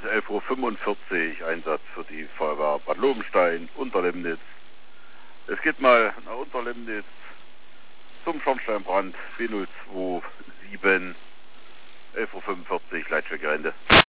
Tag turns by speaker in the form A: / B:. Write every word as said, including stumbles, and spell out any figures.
A: elf Uhr fünfundvierzig, Einsatz für die Feuerwehr Bad Lobenstein, Unterlemnitz. Es geht mal nach Unterlemnitz zum Schornsteinbrand B null zwei sieben, elf Uhr fünfundvierzig, Leitstrecke Rente.